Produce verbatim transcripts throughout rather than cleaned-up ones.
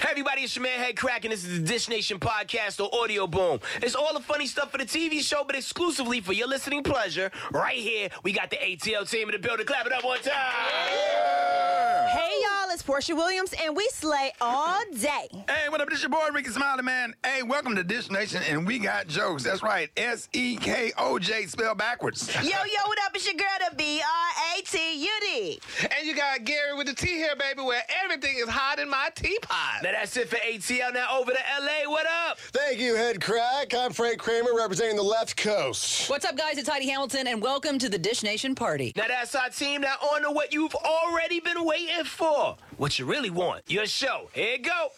Hey everybody, it's your man Head Crack, and this is the Dish Nation podcast or Audio Boom. It's all the funny stuff for the T V show, but exclusively for your listening pleasure. Right here, we got the A T L team in the building. Clap it up one time. Yeah. Hey y'all, it's Portia Williams, and we slay all day. Hey, what up? This your boy Ricky Smiley, man. Hey, welcome to Dish Nation, and we got jokes. That's right, S E K O J spelled backwards. Yo, yo, what up? It's your girl, the B R A T U D. And you got Gary with the T here, baby, where everything is hot in my teapot. Now that's it for A T L. Now over to L A. What up? Thank you, Head Crack. I'm Frank Kramer, representing the left coast. What's up, guys? It's Heidi Hamilton, and welcome to the Dish Nation party. Now that's our team. Now on to what you've already been waiting for. What you really want. Your show. Here you go.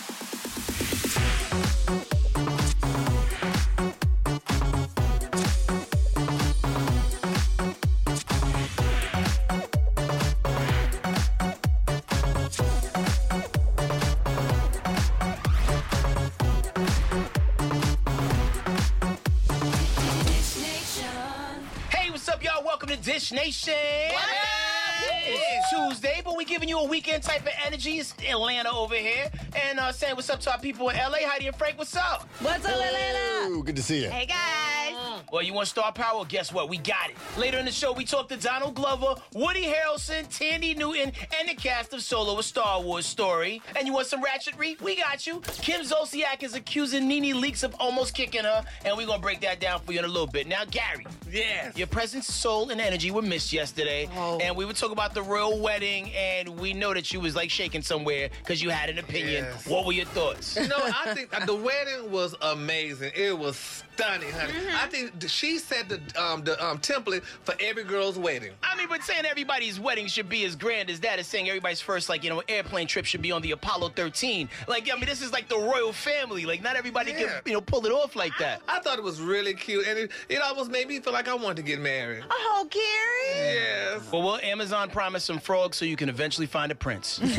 Welcome to Dish Nation. It's Tuesday, but we're giving you a weekend type of energy. It's Atlanta over here. And uh, saying what's up to our people in L A. Heidi and Frank, what's up? What's up, Atlanta? Ooh, good to see you. Hey, guys. Well, you want star power? Well, guess what? We got it. Later in the show, we talk to Donald Glover, Woody Harrelson, Tandy Newton, and the cast of Solo, a Star Wars story. And you want some ratchetry? We got you. Kim Zolciak is accusing Nene Leakes of almost kicking her, and we're going to break that down for you in a little bit. Now, Gary. Yes. Your presence, soul, and energy were missed yesterday. Oh. And we were talking about the royal wedding, and we know that you was, like, shaking somewhere because you had an opinion. Yes. What were your thoughts? You know, I think the wedding was amazing. It was stunning, honey. Mm-hmm. I think she set the um, the um, template for every girl's wedding. I mean, but saying everybody's wedding should be as grand as that is saying everybody's first, like, you know, airplane trip should be on the Apollo thirteen. Like, I mean, this is like the royal family. Like, not everybody Yeah. can, you know, pull it off like that. I thought it was really cute, and it, it almost made me feel like I wanted to get married. Oh, Gary. Yes. Well, will Amazon promise some frogs so you can eventually find a prince? They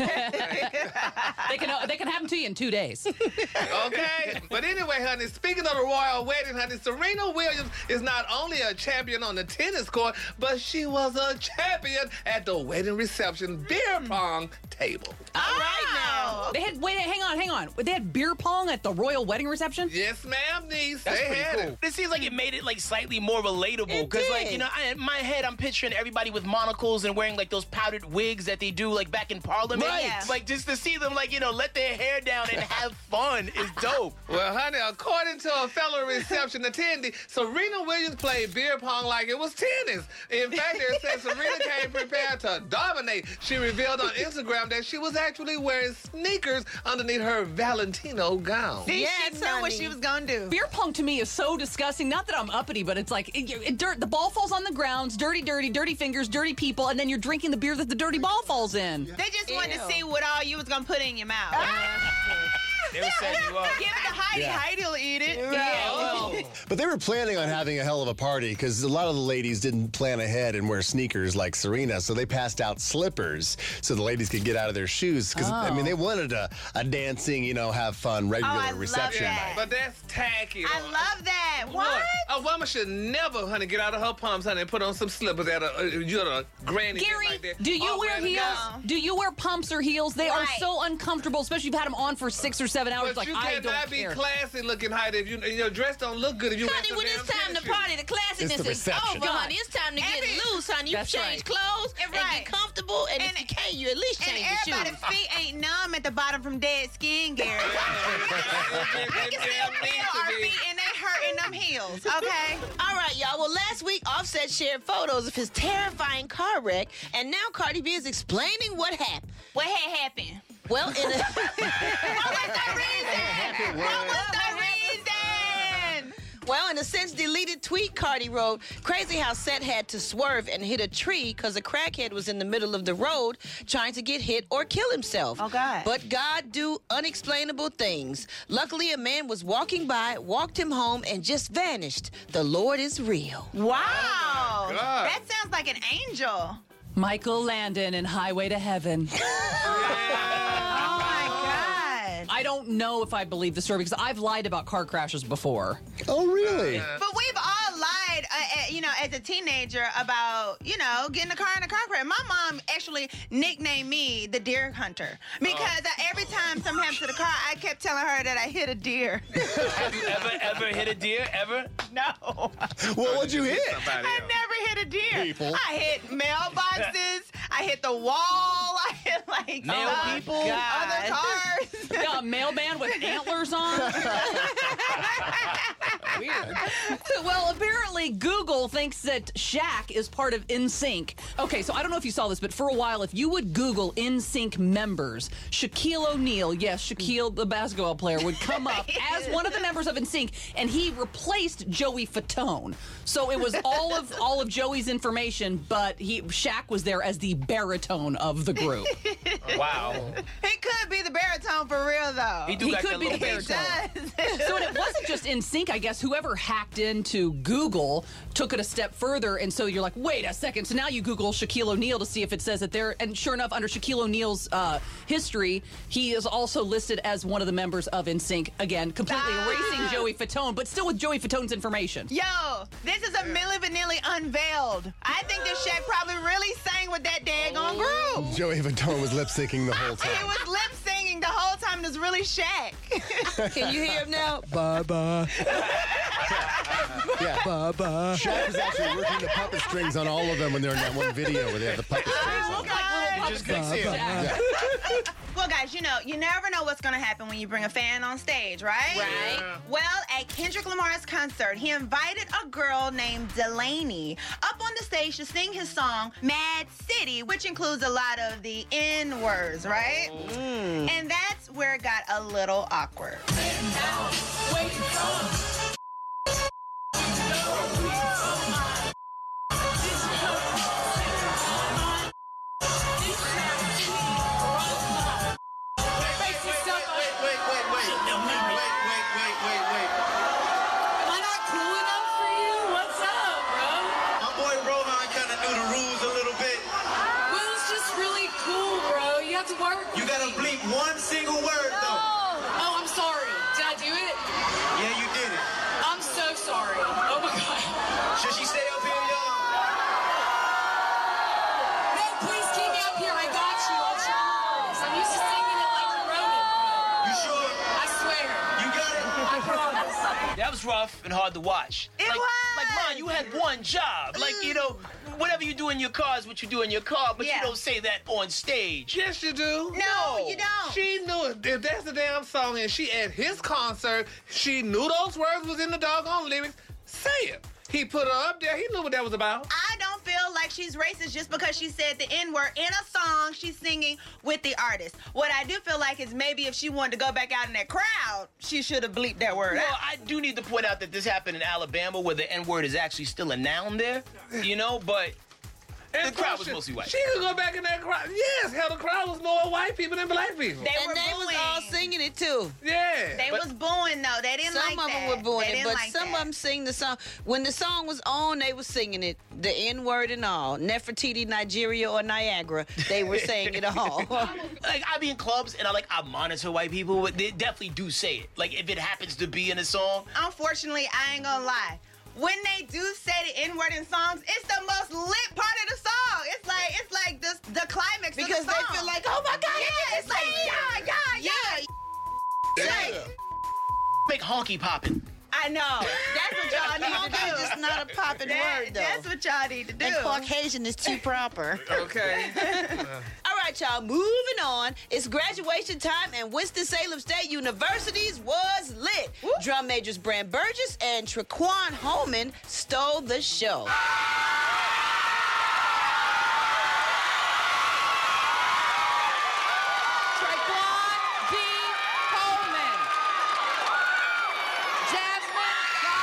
can uh, they can have them to you in two days. Okay. But anyway, honey, speaking of the royal wedding, honey, Serena Williams is not only a champion on the tennis court, but she was a champion at the wedding reception beer pong table. All right now. They had wait, hang on, hang on. They had beer pong at the royal wedding reception? Yes, ma'am, niece. That's they pretty had cool. it. It seems like it made it like slightly more relatable It because, like, did. you know, I, in my head I'm picturing everybody with monocles and wearing like those powdered wigs that they do like back in Parliament. Right. Yeah. Like just to see them like, you know, let their hair down and have fun is dope. Well, honey, according to a fellow reception attendee, Serena Williams played beer pong like it was tennis. In fact, it said Serena came prepared to dominate. She revealed on Instagram that she was actually wearing sneakers underneath her Valentino gown. See, Yes, she knew what honey. she was going to do. Beer pong to me is so disgusting. Not that I'm uppity, but it's like it, it, dirt. The ball falls on the ground. It's dirty, dirty, dirty fingers, dirty people, and then you're drinking the beer that the dirty ball falls in. They just wanted to Ew. see what all you was gonna put in your mouth. They were setting you up. Give it to Heidi. Yeah. Heidi will eat it. Oh. But they were planning on having a hell of a party because a lot of the ladies didn't plan ahead and wear sneakers like Serena, so they passed out slippers so the ladies could get out of their shoes. Because, I mean, they wanted a, a dancing, you know, have fun, regular Oh, I love reception that. night. But that's tacky. I love that. What? A woman should never, honey, get out of her pumps, honey, and put on some slippers at a, uh, you're a granny. Gary, like that. do you All wear wearing a heels? gown. Do you wear pumps or heels? They are Right. so uncomfortable, especially if you've had them on for six or seven hours. But Like, you I cannot don't be care. classy looking, Heidi, if you, your dress don't look good if you Honey, wear when some it's damn time to tennis party, the classiness It's the is reception. over, honey. It's time to get Every- loose, honey. You That's change right. clothes and Right. get comfortable, and, And- if you can't, you at least And change your everybody's shoes. feet ain't numb at the bottom from dead skin, Gary. shoes. I can still feel our feet and they hurting them heels, okay? All right, y'all. Well, last week, Offset shared photos of his terrifying car wreck, and now Cardi B is explaining what happened. What had happened? Well, in a, What was the reason? What was the reason? well, in a since deleted tweet, Cardi wrote, "Crazy how Seth had to swerve and hit a tree because a crackhead was in the middle of the road trying to get hit or kill himself. Oh, God. But God do unexplainable things. Luckily, a man was walking by, walked him home, and just vanished. The Lord is real." Wow. God. That sounds like an angel. Michael Landon in Highway to Heaven. Oh, my God. I don't know if I believe the story because I've lied about car crashes before. Oh, really? But we've all lied uh, you know, as a teenager about, you know, getting a car in a car crash. My mom actually nicknamed me the deer hunter because Oh. I, every time something happened to the car, I kept telling her that I hit a deer. Have you ever, ever hit a deer? Ever? No. Well, what'd you hit? I never hit a deer. People. I hit mailboxes. I hit the wall. I hit like Mail uh, people? other cars. Got a mailman with antlers on. Weird. Well, apparently Google thinks that Shaq is part of N Sync. Okay, so I don't know if you saw this, but for a while, if you would Google N Sync members, Shaquille O'Neal, yes, Shaquille, the basketball player, would come up as one of the members of N Sync, and he replaced Joey Fatone. So it was all of all of Joey's information, but he Shaq was there as the baritone of the group. Wow. He could be the baritone for real, though. He do He got could that be the little baritone. does. So and it wasn't just in sync, I guess. Whoever hacked into Google took it a step further, and so you're like, wait a second. So now you Google Shaquille O'Neal to see if it says that there. And sure enough, under Shaquille O'Neal's uh, history, he is also listed as one of the members of N Sync. Again, completely Ah. erasing Joey Fatone, but still with Joey Fatone's information. Yo, this is a Milli Vanilli unveiled. I think that Shaq probably really sang with that daggone group. Joey Fatone was lip syncing the whole He time. was lip singing the whole time. It was really Shaq. Can you hear him now? Bye-bye. Yeah. Bye-bye. Shaq was actually working the puppet strings on all of them when they're in that one video where they have the puppet strings on. Look like little Just puppets. fix it. Yeah. Well, guys, you know, you never know what's going to happen when you bring a fan on stage, right? Right. Well, at Kendrick Lamar's concert, he invited a girl named Delaney up on the stage to sing his song, Mad City, which includes a lot of the N-words, right? And that's where it got a little awkward. Am I not cool enough for you? What's up, bro? My boy Rohan kind of knew the rules a little bit. Will's just really cool, bro. You have to work with You gotta me. bleep one single word though. Oh, I'm sorry. Did I do it? Yeah, you did it. I'm so sorry. Oh my god. Should she stay up here, y'all? No, please keep me up here. I got you. I'll try. I'm used to singing it like a Roman. You sure? I swear. You got it? I promise. That was rough and hard to watch. It like, was. Like, Lon, you had one job. Like, you know, whatever you do in your car is what you do in your car, but Yeah. you don't say that on stage. Yes, you do. No, you don't. She knew it. If that's the damn song and she at his concert, she knew those words was in the doggone lyrics. Say it. He put her up there. He knew what that was about. I don't feel like she's racist just because she said the N-word in a song she's singing with the artist. What I do feel like is maybe if she wanted to go back out in that crowd, she should have bleeped that word Well, out. I do need to point out that this happened in Alabama where the N-word is actually still a noun there, you know, but the crowd was mostly white. She could go back in that crowd. Yes, hell, the crowd was more white people than black people. They were And they was booing. all singing it too. Yeah. They But- was booing though. They didn't Some like of that. them were booing They it, didn't but like some that. of them sing the song. When the song was on, they were singing it, the N-word and all. Nefertiti, Nigeria, or Niagara, they were saying it all. Like, I be in clubs and I like I monitor white people, but they definitely do say it. Like, if it happens to be in a song, Unfortunately, I ain't gonna lie. When they do say the N-word in songs, it's the most lit part of the song. It's like it's like the the climax Because of the they song. feel like, oh my God, yeah, it's like yeah, yeah, yeah. say it. make honky poppin'. I know. That's what y'all need to Honky do. is just not a popping That- word, though. That's what y'all need to do. And Caucasian is too proper. Okay. All right, y'all, moving on. It's graduation time, and Winston-Salem State University's was lit. Drum majors Brand Burgess and Traquan Holman stole the show. Traquan D. Coleman. Jasmine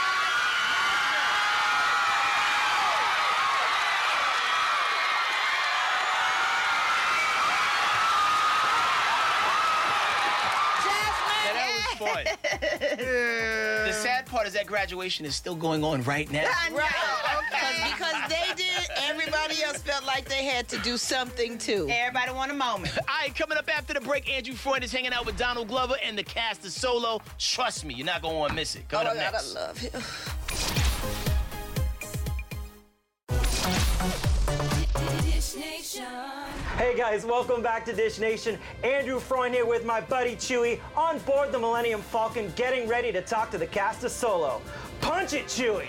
Yeah, that was fun. The sad part is that graduation is still going on right now. I know. Because because they did, everybody else felt like they had to do something too. Everybody want a moment. All right, coming up after the break, Andrew Freund is hanging out with Donald Glover and the cast of Solo. Trust me, you're not going to want to miss it. Coming Oh up my God, next. I love him. Hey guys, welcome back to Dish Nation. Andrew Freund here with my buddy Chewy on board the Millennium Falcon, getting ready to talk to the cast of Solo. Punch it, Chewy!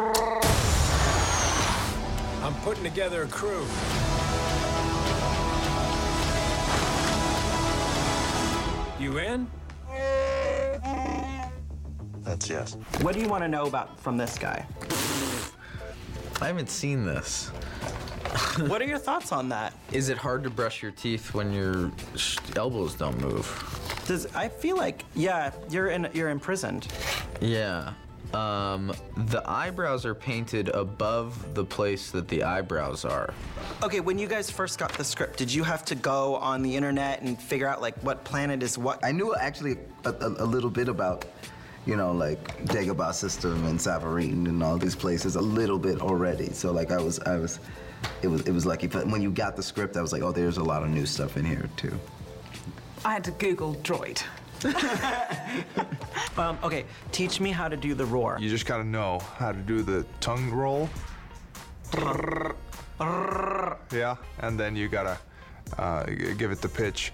I'm putting together a crew. You in? That's yes. What do you want to know about from this guy? I haven't seen this. What are your thoughts on that? Is it hard to brush your teeth when your sh- elbows don't move? Does I feel like yeah, you're in you're imprisoned. Yeah. Um, the eyebrows are painted above the place that the eyebrows are. Okay, when you guys first got the script, did you have to go on the internet and figure out like what planet is what? I knew actually a, a, a little bit about, you know, like Dagobah system and Savarine and all these places a little bit already. So like I was, I was, it was, it was lucky. But when you got the script, I was like, oh, there's a lot of new stuff in here too. I had to Google droid. um, okay, teach me how to do the roar. You just gotta know how to do the tongue roll. Yeah, and then you gotta uh, give it the pitch.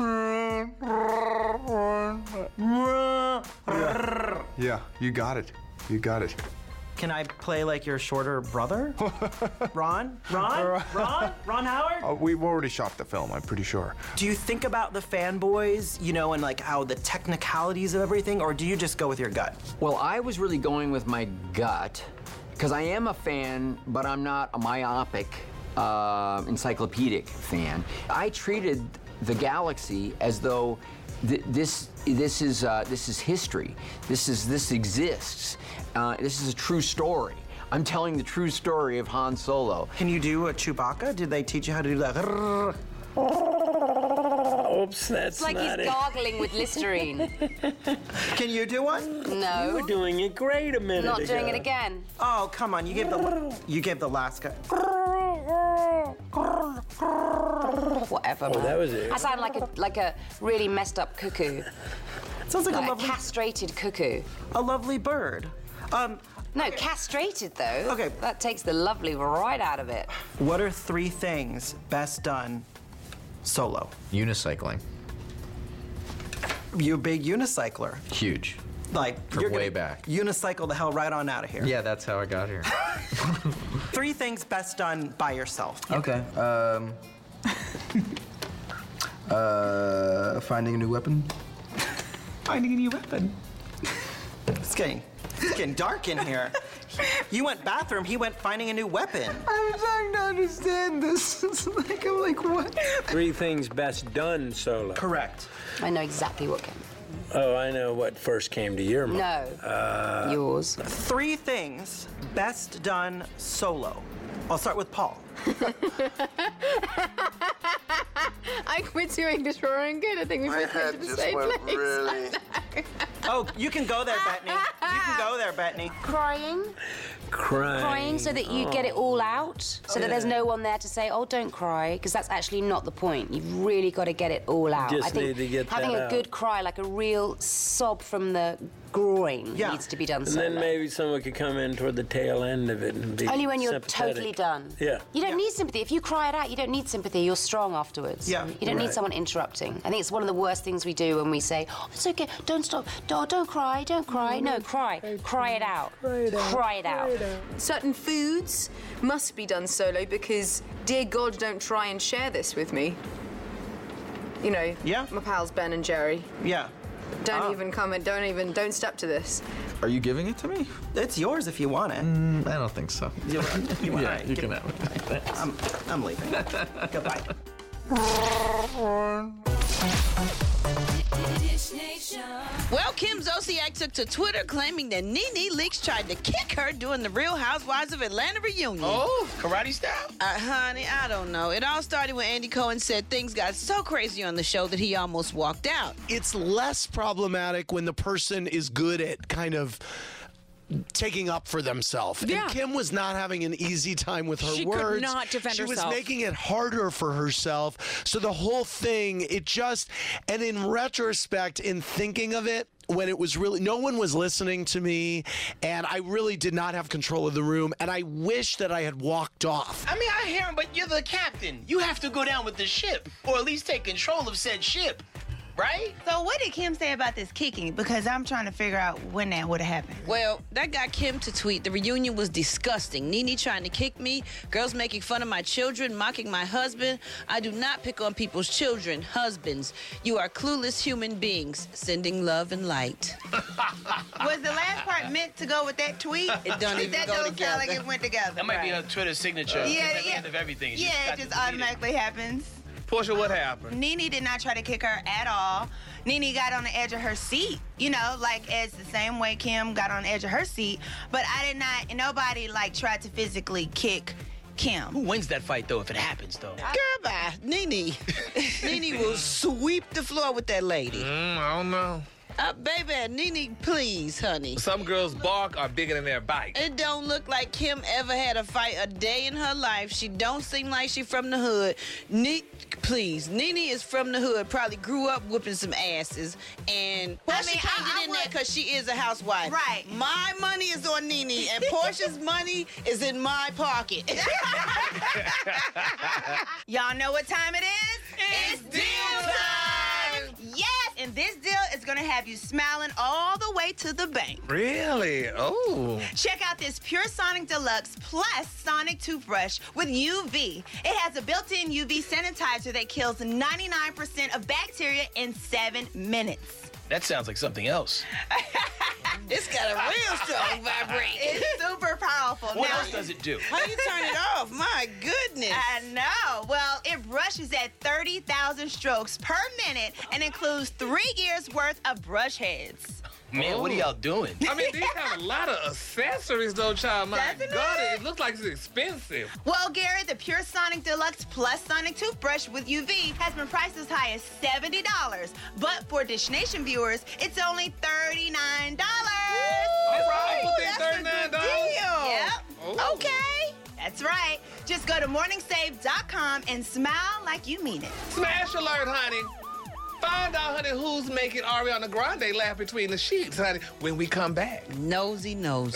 Yeah, you got it. You got it. Can I play like your shorter brother? Ron? Ron? Ron? Ron Howard? Uh, we've already shot the film, I'm pretty sure. Do you think about the fanboys, you know, and like how the technicalities of everything, or do you just go with your gut? Well, I was really going with my gut, because I am a fan, but I'm not a myopic, uh, encyclopedic fan. I treated the galaxy as though th- this this is uh, this is history. This is this exists. Uh, this is a true story. I'm telling the true story of Han Solo. Can you do a Chewbacca? Did they teach you how to do that? Oops, that's It's like not he's it. gargling with Listerine. Can you do one? No. You were doing it great a minute Not ago. doing it again. Oh, come on, you gave the you gave the last guy. Whatever. Oh, man. that was it. I sound like a like a really messed up cuckoo. Sounds like, like a a lovely, castrated cuckoo. a lovely bird. Um, No, castrated though. Okay. That takes the lovely right out of it. what are three things best done solo? Unicycling. You a big unicycler. Huge. Like From you're way gonna back. Unicycle the hell right on out of here. Yeah, that's how I got here. Three things best done by yourself. Okay. Um. uh, finding a new weapon. Finding a new weapon. It's getting, it's getting dark in here. You went bathroom, he went finding a new weapon. I'm trying to understand this. It's like I'm like what? Three things best done solo. Correct. I know exactly what came. Oh, I know what first came to your mind. No. Uh, Yours. Three things best done solo. I'll start with Paul. I quit doing English roaring good. I think we both went to the same place. really. Oh, you can go there, Bettany. You can go there, Bettany. Crying. Crying. Crying so that you get it all out, so that there's no one there to say, "Oh, don't cry," because that's actually not the point. You've really got to get it all out. Just I think need to get having that a out. good cry, like a real sob from the groin, Yeah. needs to be done. And Solo. then maybe someone could come in toward the tail end of it and be Only when you're sympathetic. totally done. Yeah. You don't need sympathy. If you cry it out, you don't need sympathy. You're strong afterwards. Yeah. You don't need Right. someone interrupting. I think it's one of the worst things we do when we say, "Oh, it's okay. Don't stop. Don't, don't cry. Don't cry. No, cry. Cry it out. Cry it out." Certain foods must be done solo because, dear God, don't try and share this with me. You know, Yeah. my pals Ben and Jerry. Yeah. Don't Ah. even come and don't even, don't step to this. Are you giving it to me? It's yours if you want it. Mm, I don't think so. You, you want Yeah, it? you Give can it. have it. I'm, I'm leaving. Goodbye. Well, Kim Zolciak took to Twitter claiming that Nene Leakes tried to kick her during the Real Housewives of Atlanta reunion. Oh, karate style? Uh, honey, I don't know. It all started when Andy Cohen said things got so crazy on the show that he almost walked out. It's less problematic when the person is good at kind of taking up for themselves. Yeah. And Kim was not having an easy time with her She words. could not defend she herself. was making it harder for herself. So the whole thing, it just, and in retrospect, in thinking of it, when it was really, no one was listening to me, and I really did not have control of the room, and I wish that I had walked off. I mean, I hear him, but you're the captain. You have to go down with the ship, or at least take control of said ship. Right? So what did Kim say about this kicking? Because I'm trying to figure out when that would have happened. Well, that got Kim to tweet, the reunion was disgusting. Nene trying to kick me, girls making fun of my children, mocking my husband. I do not pick on people's children, husbands. You are clueless human beings, sending love and light. Was the last part meant to go with that tweet? It don't even that go don't together. sound like it went together. That might right. be her Twitter signature. Yeah, At the yeah. end of everything. She Yeah, got it just to delete automatically happens. Portia, what happened? Nene did not try to kick her at all. Nene got on the edge of her seat, you know, like as the same way Kim got on the edge of her seat. But I did not, and nobody like tried to physically kick Kim. Who wins that fight, though, if it happens, though? Girl, bye. Nene. Nene will sweep the floor with that lady. Mm, I don't know. Uh, baby, Nene, please, honey. Some girls' bark are bigger than their bite. It don't look like Kim ever had a fight a day in her life. She don't seem like she from the hood. Ne- please, Nene is from the hood, probably grew up whooping some asses. And Portia I mean, can't I- get I in would- there because she is a housewife. Right. My money is on Nene, and Portia's money is in my pocket. Y'all know what time it is? It's deal time! Yes, and this deal is gonna have you smiling all the way to the bank. Really? Oh. Check out this Pure Sonic Deluxe Plus Sonic Toothbrush with U V. It has a built-in U V sanitizer that kills ninety-nine percent of bacteria in seven minutes. That sounds like something else. It's got a real strong vibration. It's super powerful. What Now- else does it do? How you turn it off? My goodness. I know. Well, it brushes at thirty thousand strokes per minute and includes three years worth of brush heads. Man, what are y'all doing? I mean, these have a lot of accessories, though, child. My Doesn't God, it? it looks like it's expensive. Well, Gary, the Pure Sonic Deluxe Plus Sonic Toothbrush with U V has been priced as high as seventy dollars. But for Dish Nation viewers, it's only thirty-nine dollars. All right, Ooh, put that that's a thirty-nine good dollars. deal. Yep. Oh. Okay. That's right. Just go to morning save dot com and smile like you mean it. Smash alert, honey. Find out, honey, who's making Ariana Grande laugh between the sheets, honey, when we come back. Nosy, nosy.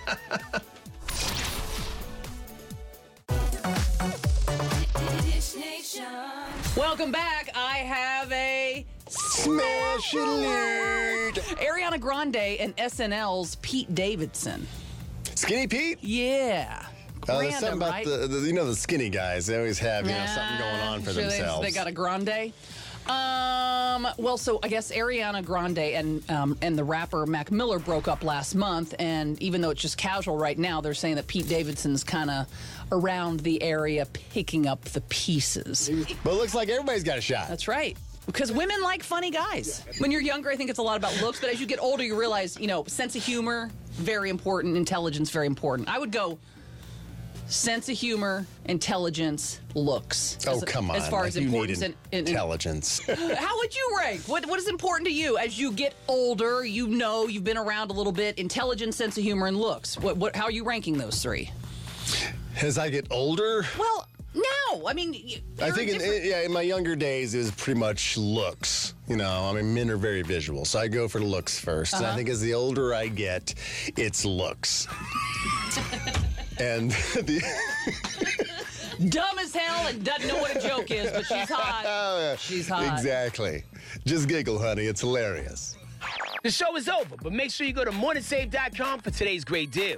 Welcome back. I have a Smash alert! Ariana Grande and S N L's Pete Davidson. Skinny Pete? Yeah. Uh, there's something Random, about right? the, the, you know, the skinny guys. They always have, you know, something going on for Sure, they- themselves. They got a grande. Um, well, so I guess Ariana Grande and um, and the rapper Mac Miller broke up last month, and even though it's just casual right now, they're saying that Pete Davidson's kind of around the area picking up the pieces. But it looks like everybody's got a shot. That's right. Because women like funny guys. When you're younger, I think it's a lot about looks, but as you get older, you realize, you know, sense of humor, very important, intelligence, very important. I would go sense of humor, intelligence, looks. Oh, as, come on. As far Like, as you need importance in, in, in- intelligence. How would you rank? What What is important to you as you get older? You know, you've been around a little bit. Intelligence, sense of humor, and looks. What What? How are you ranking those three? As I get older, Well, no. I mean, y- I you're think in, different- yeah, in my younger days, it was pretty much looks. You know, I mean, men are very visual, so I go for looks first. And I Uh-huh. think as the older I get, it's looks. And the dumb as hell and doesn't know what a joke is, but she's hot. She's hot. Exactly. Just giggle, honey. It's hilarious. The show is over, but make sure you go to morning save dot com for today's great deal.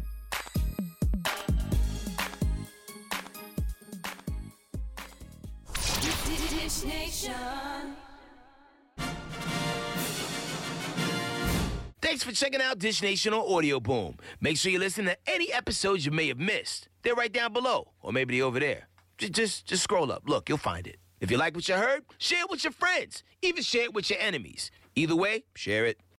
Dish Nation. Thanks for checking out Dish Nation on Audio Boom. Make sure you listen to any episodes you may have missed. They're right down below, or maybe they're over there. Just, just, just scroll up. Look, you'll find it. If you like what you heard, share it with your friends. Even share it with your enemies. Either way, share it.